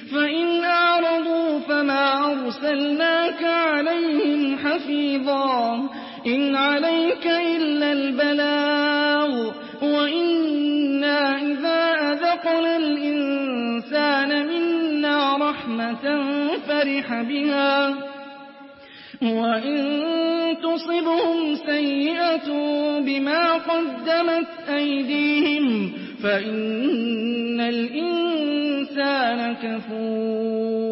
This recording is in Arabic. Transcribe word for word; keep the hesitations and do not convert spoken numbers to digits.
فإن أعرضوا فما أرسلناك عليهم حفيظا إن عليك إلا البلاغ وإنا إذا أذقنا الإنسان منا رحمة فرح بها وإن تصبهم سيئة بما قدمت أيديهم فإن الإنسان كفور